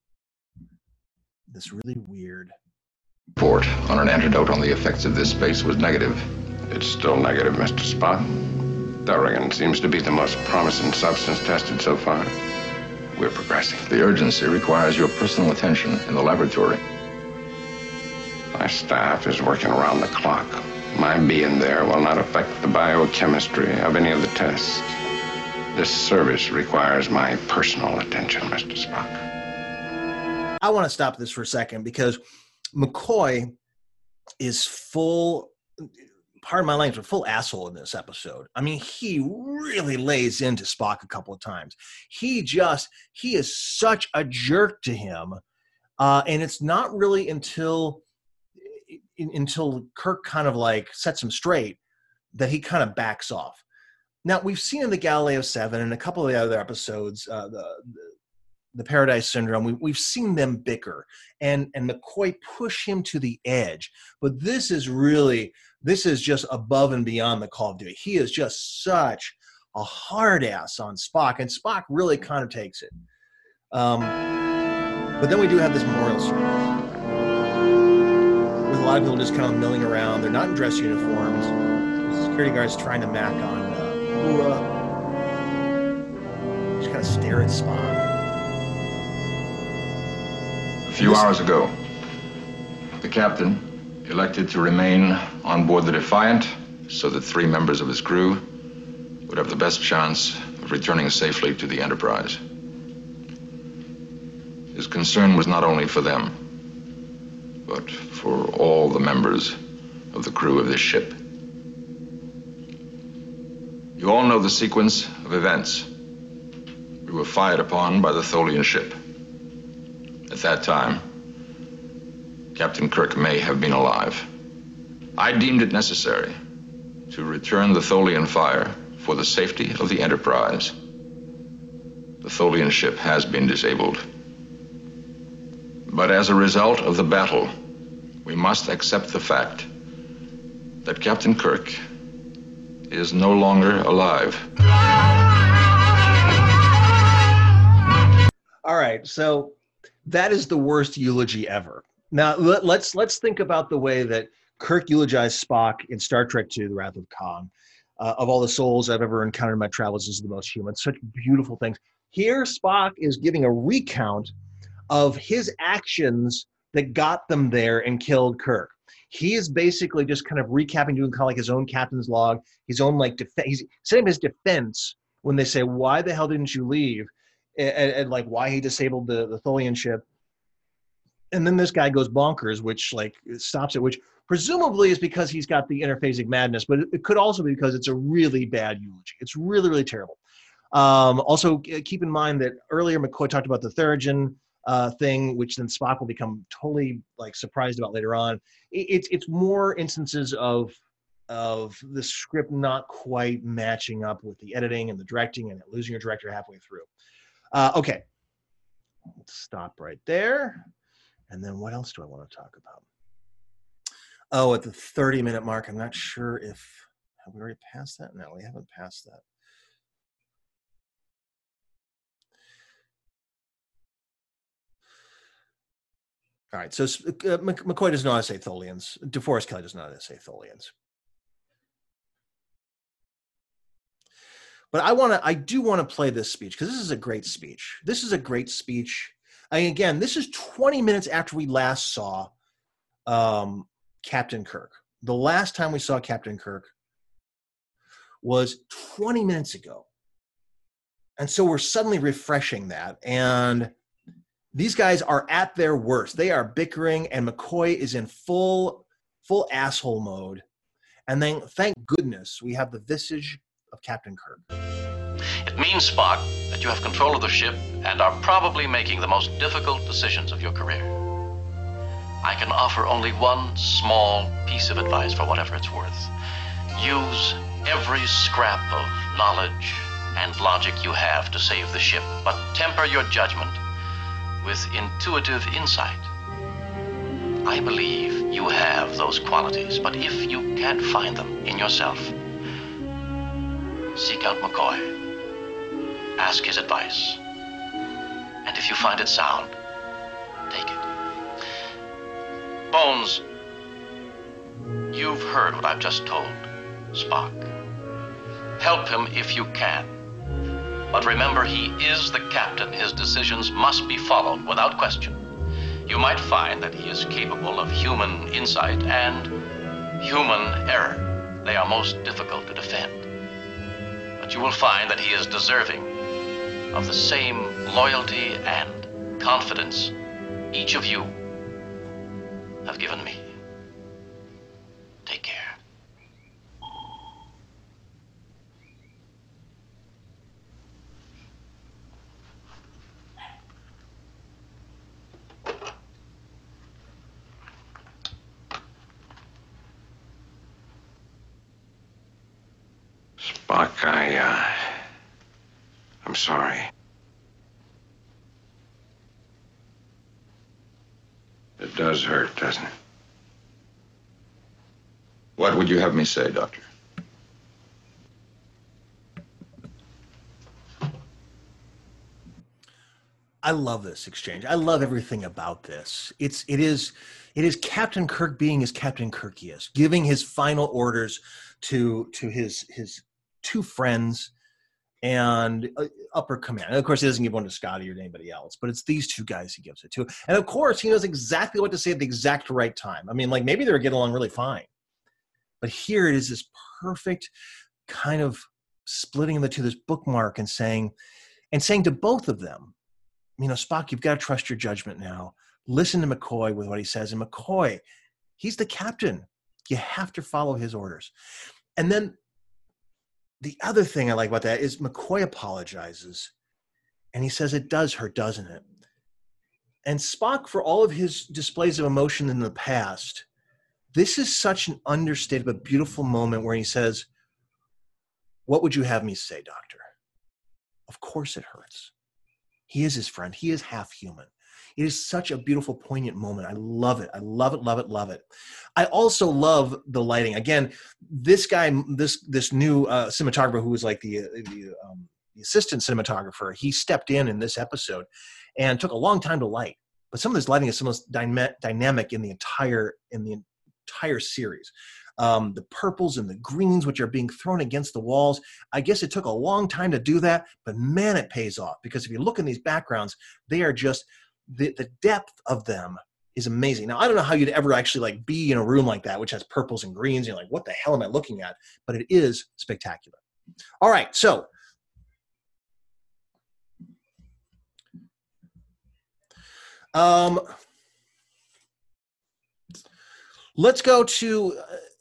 really weird Report on an antidote on the effects of this space was negative. It's still negative, Mr. Spock. Thorium seems to be the most promising substance tested so far. we're progressing. The urgency requires your personal attention in the laboratory. My staff is working around the clock. My being there will not affect the biochemistry of any of the tests. This service requires my personal attention, Mr. Spock. I want to stop this for a second because McCoy is full, pardon my language, but full asshole in this episode. I mean, he really lays into Spock a couple of times. He is such a jerk to him. And it's not really until Kirk kind of like sets him straight that he kind of backs off. Now, we've seen in the Galileo 7 and a couple of the other episodes, the Paradise Syndrome, we've seen them bicker and McCoy push him to the edge. But this is just above and beyond the Call of Duty. He is just such a hard ass on Spock, and Spock really kind of takes it. But then we do have this memorial service with a lot of people just kind of milling around. They're not in dress uniforms. The security guard's trying to mac on Uhura. Just kind of stare at Spock. A few hours ago, the captain elected to remain on board the Defiant so that 3 members of his crew would have the best chance of returning safely to the Enterprise. His concern was not only for them, but for all the members of the crew of this ship. You all know the sequence of events. We were fired upon by the Tholian ship. At that time, Captain Kirk may have been alive. I deemed it necessary to return the Tholian fire for the safety of the Enterprise. The Tholian ship has been disabled. But as a result of the battle, we must accept the fact that Captain Kirk is no longer alive. All right, so that is the worst eulogy ever. Now, let's think about the way that Kirk eulogized Spock in Star Trek II, The Wrath of Khan. Of all the souls I've ever encountered in my travels, this is the most human. Such beautiful things. Here, Spock is giving a recount of his actions that got them there and killed Kirk. He is basically just kind of recapping, doing kind of like his own captain's log, his own like defense. He's saying his defense when they say, "Why the hell didn't you leave?" And like why he disabled the Tholian ship. And then this guy goes bonkers, which like stops it, which presumably is because he's got the interphasic madness, but it could also be because it's a really bad eulogy. It's really, really terrible. Also, keep in mind that earlier McCoy talked about the Thurigen thing, which then Spock will become totally like surprised about later on. It's more instances of the script not quite matching up with the editing and the directing and losing your director halfway through. Okay, let's stop right there. And then what else do I want to talk about? Oh, at the 30-minute mark, I'm not sure if, have we already passed that? No, we haven't passed that. All right, so McCoy doesn't know how to say Tholians. DeForest Kelley doesn't know how to say Tholians. But I do want to play this speech because this is a great speech. This is a great speech. I mean, again, this is 20 minutes after we last saw Captain Kirk. The last time we saw Captain Kirk was 20 minutes ago. And so we're suddenly refreshing that. And these guys are at their worst. They are bickering, and McCoy is in full asshole mode. And then, thank goodness, we have the visage of Captain Kirk. It means, Spock, that you have control of the ship and are probably making the most difficult decisions of your career. I can offer only one small piece of advice for whatever it's worth. Use every scrap of knowledge and logic you have to save the ship, but temper your judgment with intuitive insight. I believe you have those qualities, but if you can't find them in yourself, seek out McCoy. Ask his advice. And if you find it sound, take it. Bones, you've heard what I've just told Spock. Help him if you can. But remember, he is the captain. His decisions must be followed without question. You might find that he is capable of human insight and human error. They are most difficult to defend. But you will find that he is deserving of the same loyalty and confidence each of you have given me. Take care. Spock, I'm sorry. It does hurt, doesn't it? What would you have me say, Doctor? I love this exchange. I love everything about this. It is Captain Kirk being as Captain Kirk is, giving his final orders to his two friends and upper command. And of course, he doesn't give one to Scotty or to anybody else, but it's these two guys he gives it to. And of course, he knows exactly what to say at the exact right time. I mean, like maybe they were getting along really fine, but here it is this perfect kind of splitting the two, this bookmark, and saying to both of them, you know, Spock, you've got to trust your judgment now. Listen to McCoy with what he says. And McCoy, he's the captain. You have to follow his orders. And then the other thing I like about that is McCoy apologizes. And he says, it does hurt, doesn't it? And Spock, for all of his displays of emotion in the past, this is such an understated but beautiful moment where he says, what would you have me say, Doctor? Of course it hurts. He is his friend. He is half human. It is such a beautiful, poignant moment. I love it. I love it, love it, love it. I also love the lighting. Again, this guy, this new cinematographer who was like the assistant cinematographer, he stepped in this episode and took a long time to light. But some of this lighting is some of the most dynamic in the entire series. The purples and the greens, which are being thrown against the walls. I guess it took a long time to do that, but man, it pays off. Because if you look in these backgrounds, they are just, the depth of them is amazing. Now, I don't know how you'd ever actually like be in a room like that, which has purples and greens. You're like, what the hell am I looking at? But it is spectacular. All right, so let's go to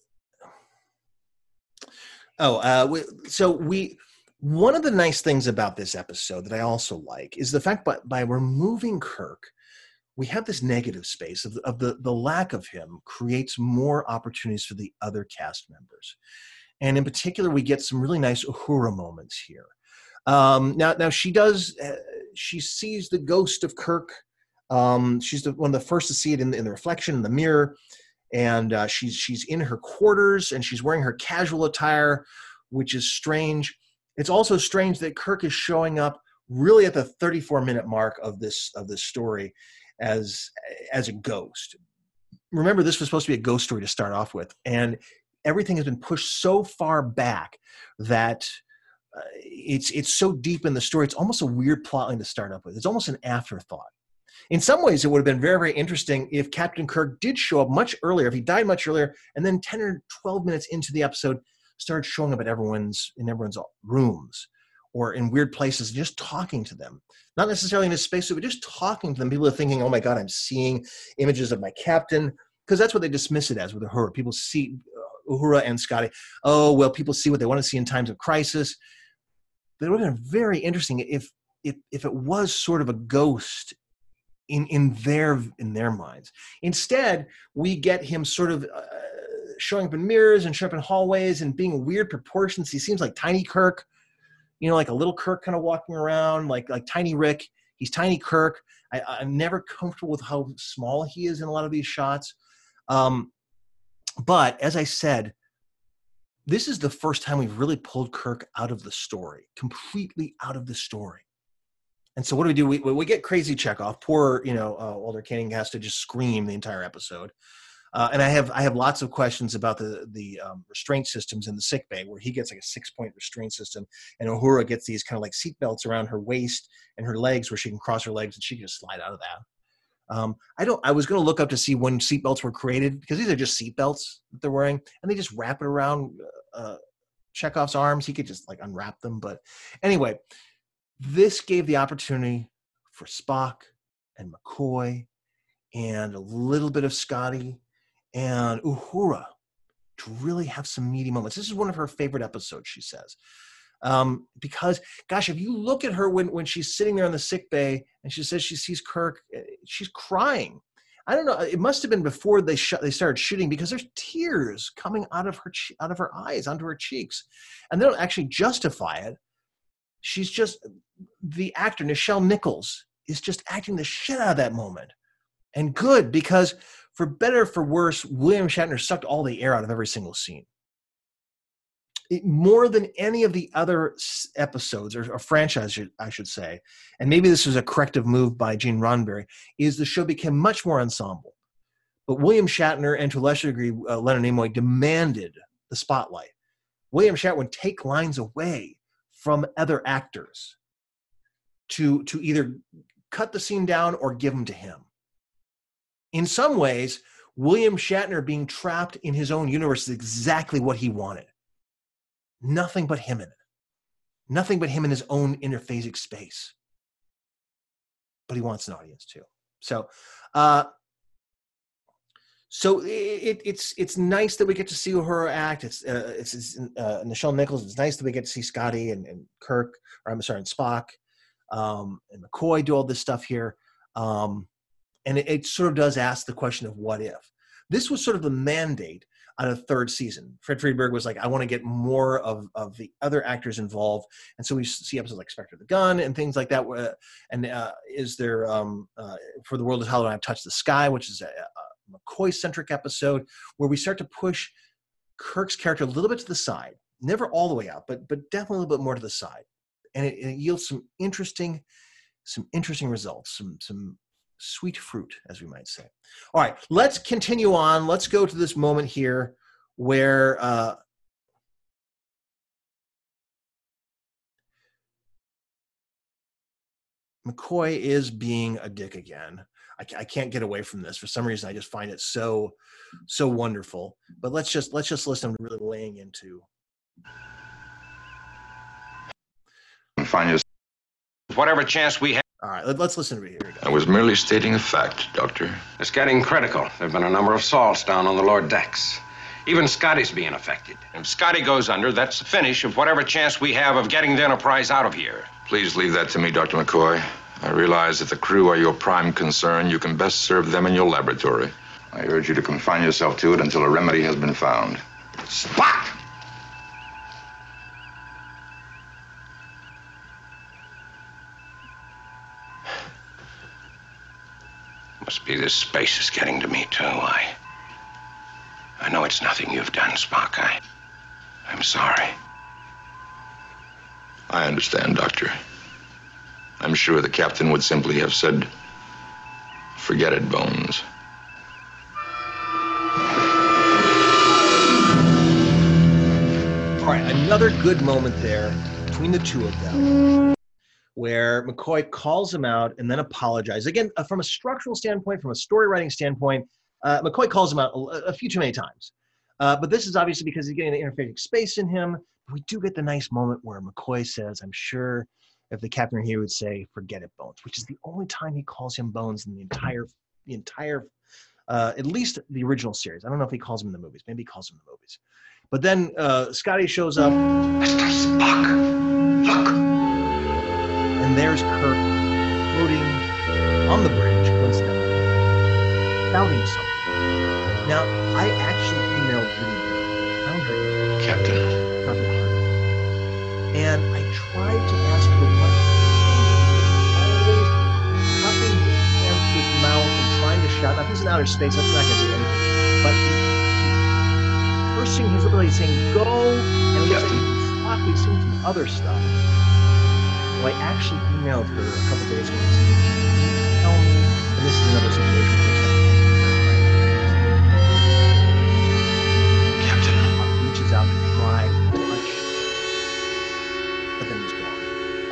one of the nice things about this episode that I also like is the fact by removing Kirk, we have this negative space of the lack of him creates more opportunities for the other cast members. And in particular, we get some really nice Uhura moments here. Now she does, she sees the ghost of Kirk. She's one of the first to see it in the reflection in the mirror. And she's in her quarters and she's wearing her casual attire, which is strange. It's also strange that Kirk is showing up really at the 34-minute mark of this story as a ghost. Remember, this was supposed to be a ghost story to start off with, and everything has been pushed so far back that it's so deep in the story. It's almost a weird plotline to start up with. It's almost an afterthought. In some ways, it would have been very, very interesting if Captain Kirk did show up much earlier, if he died much earlier, and then 10 or 12 minutes into the episode, started showing up at everyone's rooms or in weird places, just talking to them. Not necessarily in his spacesuit, but just talking to them. People are thinking, oh my God, I'm seeing images of my captain, because that's what they dismiss it as with Uhura. People see Uhura and Scotty. Oh, well, people see what they want to see in times of crisis. But it would have been very interesting if it was sort of a ghost in their minds. Instead, we get him sort of showing up in mirrors and showing up in hallways and being weird proportions. He seems like Tiny Kirk, you know, like a little Kirk kind of walking around, like Tiny Rick. He's Tiny Kirk. I'm never comfortable with how small he is in a lot of these shots. But as I said, this is the first time we've really pulled Kirk out of the story, completely out of the story. And so what do? We get crazy Chekhov. Poor, Walter Koenig has to just scream the entire episode. And I have lots of questions about the restraint systems in the sick bay, where he gets like a 6-point restraint system, and Uhura gets these kind of like seat belts around her waist and her legs, where she can cross her legs and she can just slide out of that. I was going to look up to see when seat belts were created, because these are just seat belts that they're wearing, and they just wrap it around Chekhov's arms. He could just like unwrap them. But anyway, this gave the opportunity for Spock and McCoy and a little bit of Scotty and Uhura to really have some meaty moments. This is one of her favorite episodes, she says. Because, gosh, if you look at her when she's sitting there in the sick bay and she says she sees Kirk, she's crying. I don't know. It must have been before they started shooting, because there's tears coming out of her eyes, onto her cheeks. And they don't actually justify it. She's just, the actor, Nichelle Nichols, is just acting the shit out of that moment. And good, because for better or for worse, William Shatner sucked all the air out of every single scene. More than any of the other episodes or franchise, I should say, and maybe this was a corrective move by Gene Roddenberry, is the show became much more ensemble. But William Shatner, and to a lesser degree Leonard Nimoy, demanded the spotlight. William Shatner would take lines away from other actors to either cut the scene down or give them to him. In some ways, William Shatner being trapped in his own universe is exactly what he wanted. Nothing but him in it. Nothing but him in his own interphasic space. But he wants an audience too. So it's nice that we get to see her act. It's Nichelle Nichols. It's nice that we get to see Scotty and Kirk, and Spock, and McCoy do all this stuff here. And it sort of does ask the question of what if. This was sort of the mandate on a third season. Fred Friedberg was like, I want to get more of the other actors involved. And so we see episodes like Spectre of the Gun and things like that. Is there, For the World Is Hollow, I've Touched the Sky, which is a McCoy-centric episode where we start to push Kirk's character a little bit to the side. Never all the way out, but definitely a little bit more to the side. And it yields some interesting results, some sweet fruit, as we might say. All right, let's continue on. Let's go to this moment here where McCoy is being a dick again. I can't get away from this. For some reason, I just find it so wonderful. But let's just listen to really laying into. Find yourself. Whatever chance we have. All right, let's listen to it. Here we go. I was merely stating a fact, Doctor. It's getting critical. There have been a number of assaults down on the lower decks. Even Scotty's being affected. If Scotty goes under, that's the finish of whatever chance we have of getting the Enterprise out of here. Please leave that to me, Dr. McCoy. I realize that the crew are your prime concern. You can best serve them in your laboratory. I urge you to confine yourself to it until a remedy has been found. Spock! Must be this space is getting to me, too. I know it's nothing you've done, Spock. I'm sorry. I understand, Doctor. I'm sure the captain would simply have said, forget it, Bones. All right, another good moment there between the two of them, where McCoy calls him out and then apologizes. Again, from a structural standpoint, from a story writing standpoint, McCoy calls him out a few too many times. But this is obviously because he's getting the interphasic space in him. We do get the nice moment where McCoy says, I'm sure if the captain were here would say, forget it, Bones, which is the only time he calls him Bones in the entire at least the original series. I don't know if he calls him in the movies. Maybe he calls him in the movies. But then Scotty shows up. Mr. Spock, look. And there's Kirk floating on the bridge, coincidentally, shouting something. Now, I actually emailed Judy, Captain. and I tried to ask her what always cupping his hands to his mouth and trying to shout. Now, if he's in outer space, that's not going to do anything. But he's pursing his ability, saying, go, and he's saying some other stuff. Well, I actually emailed her a couple days ago and said, tell me, and this is another situation.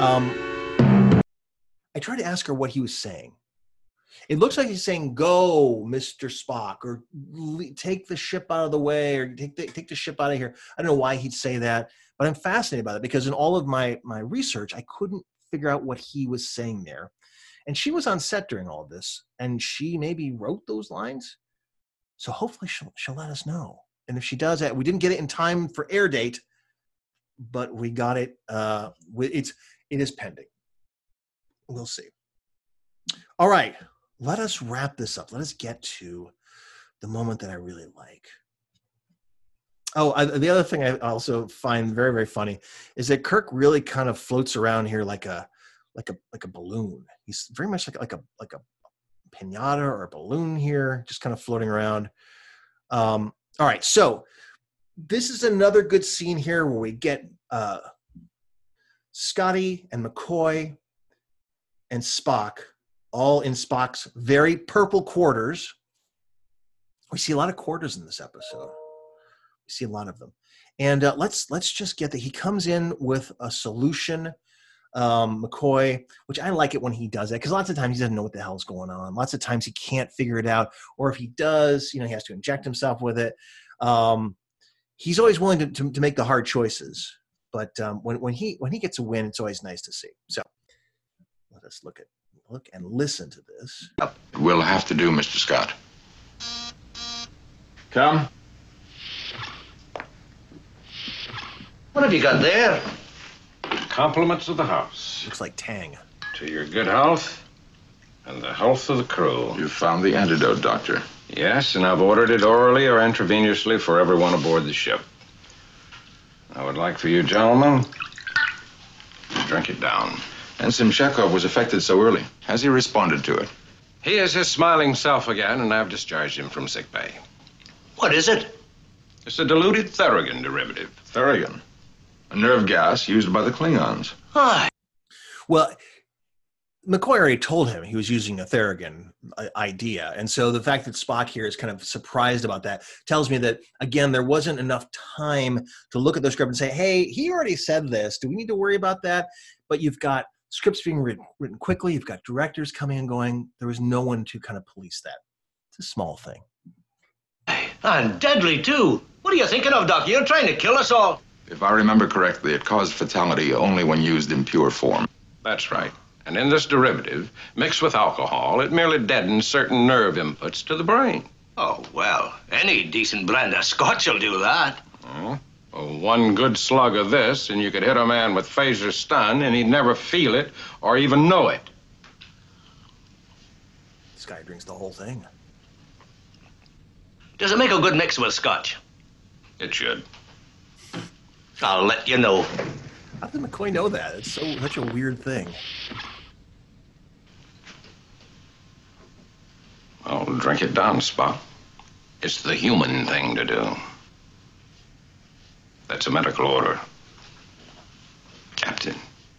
I tried to ask her what he was saying. It looks like he's saying, "Go, Mr. Spock," or "Take the ship out of the way," or take the ship out of here. I don't know why he'd say that, but I'm fascinated by it because in all of my research, I couldn't figure out what he was saying there. And she was on set during all of this, and she maybe wrote those lines. So hopefully she'll let us know. And if she does that, we didn't get it in time for air date, but we got it. It is pending. We'll see. All right, let us wrap this up. Let us get to the moment that I really like. Oh, the other thing I also find very, very funny is that Kirk really kind of floats around here like a balloon. He's very much like a pinata or a balloon here, just kind of floating around. All right, so this is another good scene here where we get Scotty and McCoy and Spock all in Spock's very purple quarters. We see a lot of quarters in this episode. We see a lot of them. And let's just get that. He comes in with a solution, McCoy, which I like it when he does that, because lots of times he doesn't know what the hell's going on. Lots of times he can't figure it out, or if he does, he has to inject himself with it. He's always willing to make the hard choices, but when he gets a win, it's always nice to see. So let us look and listen to this. It will have to do, Mr. Scott. Come. What have you got there? Compliments of the house. Looks like Tang. To your good health and the health of the crew. You found the antidote, Doctor. Yes, and I've ordered it orally or intravenously for everyone aboard the ship. I would like for you gentlemen to drink it down. Ensign Chekhov was affected so early. Has he responded to it? He is his smiling self again, and I've discharged him from sickbay. What is it? It's a diluted Theragun derivative. Theragun, a nerve gas used by the Klingons. Hi. Well, McCoy already told him he was using a Theragun idea. And so the fact that Spock here is kind of surprised about that tells me that, again, there wasn't enough time to look at the script and say, hey, he already said this. Do we need to worry about that? But you've got scripts being written quickly. You've got directors coming and going. There was no one to kind of police that. It's a small thing. And deadly, too. What are you thinking of, Doc? You're trying to kill us all. If I remember correctly, it caused fatality only when used in pure form. That's right. And in this derivative, mixed with alcohol, it merely deadens certain nerve inputs to the brain. Oh, well, any decent brand of scotch will do that. Oh, well, one good slug of this, and you could hit a man with phaser stun, and he'd never feel it or even know it. This guy drinks the whole thing. Does it make a good mix with scotch? It should. I'll let you know. How did McCoy know that? It's such a weird thing. Well, drink it down, Spock. It's the human thing to do. That's a medical order. Captain.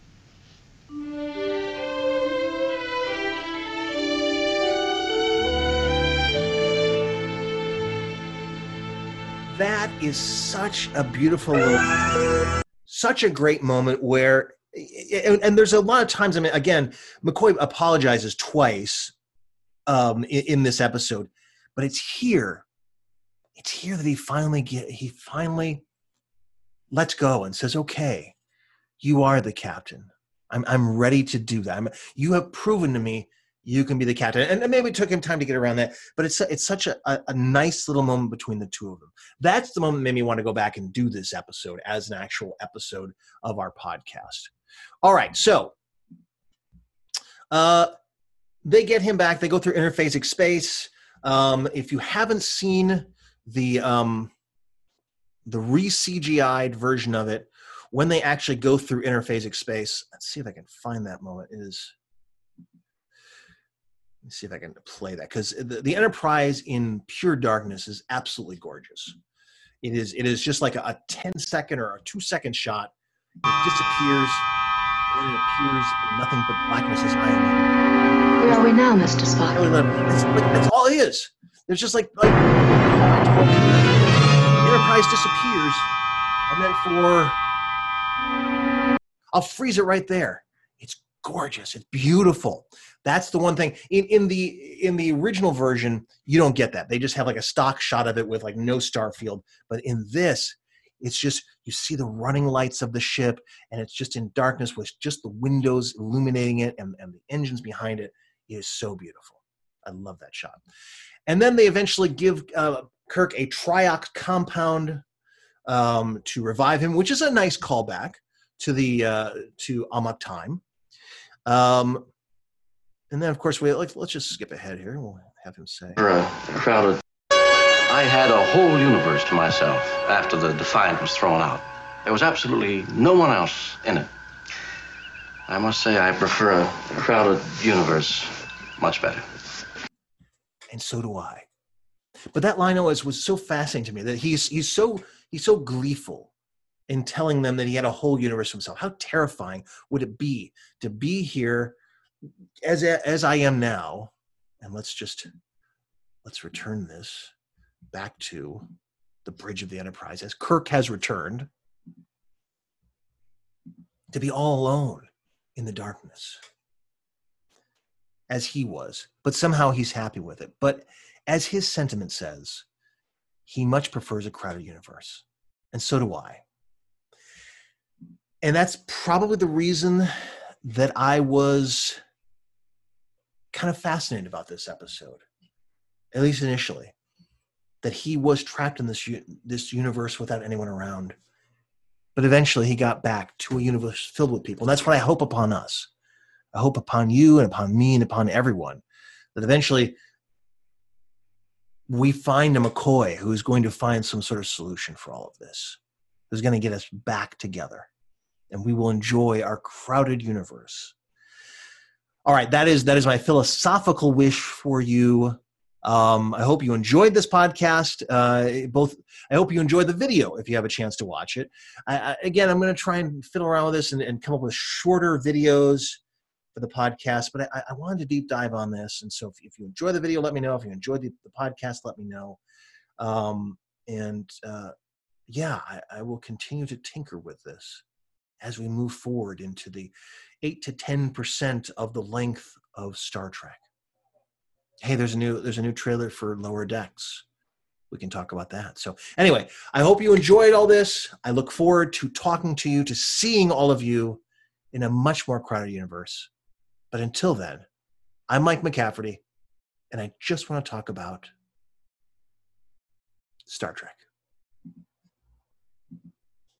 That is such a beautiful such a great moment where, and there's a lot of times, I mean, again, McCoy apologizes twice in this episode, but it's here that he finally lets go and says, okay, you are the captain. I'm ready to do that. You have proven to me you can be the captain. And maybe it took him time to get around that, but it's such a nice little moment between the two of them. That's the moment that made me want to go back and do this episode as an actual episode of our podcast. All right, so they get him back. They go through interphasic space. If you haven't seen the re-CGI'd version of it, when they actually go through interphasic space, let's see if I can find that moment. Let's see if I can play that, because the Enterprise in pure darkness is absolutely gorgeous. It is just like a 10-second or a 2-second shot. It disappears, and then it appears in nothing but blackness as I am. Where are we now, Mr. Spock? That's all it is. There's just like the Enterprise disappears, and then I'll freeze it right there. gorgeous. It's beautiful. That's the one thing in the original version, you don't get that. They just have like a stock shot of it with like no star field. But in this, it's just, you see the running lights of the ship, and it's just in darkness with just the windows illuminating it and the engines behind it. It is so beautiful. I love that shot. And then they eventually give Kirk a triox compound to revive him, which is a nice callback to Amok Time. And then, of course, let's just skip ahead here. We'll have him say. Crowded. I had a whole universe to myself after the Defiant was thrown out. There was absolutely no one else in it. I must say I prefer a crowded universe much better. And so do I. But that line always was so fascinating to me, that he's so gleeful in telling them that he had a whole universe himself. How terrifying would it be to be here as I am now? And let's return this back to the bridge of the Enterprise, as Kirk has returned, to be all alone in the darkness, as he was. But somehow he's happy with it. But as his sentiment says, he much prefers a crowded universe. And so do I. And that's probably the reason that I was kind of fascinated about this episode, at least initially, that he was trapped in this universe without anyone around. But eventually he got back to a universe filled with people. And that's what I hope upon us. I hope upon you and upon me and upon everyone, that eventually we find a McCoy who is going to find some sort of solution for all of this, who's going to get us back together, and we will enjoy our crowded universe. All right, that is my philosophical wish for you. I hope you enjoyed this podcast. I hope you enjoyed the video if you have a chance to watch it. Again, I'm going to try and fiddle around with this and come up with shorter videos for the podcast, but I wanted to deep dive on this. And so if you enjoy the video, let me know. If you enjoyed the podcast, let me know. I will continue to tinker with this as we move forward into the 8 to 10% of the length of Star Trek. Hey, there's a new trailer for Lower Decks. We can talk about that. So anyway, I hope you enjoyed all this. I look forward to talking to you, to seeing all of you in a much more crowded universe. But until then, I'm Mike McCafferty, and I just want to talk about Star Trek.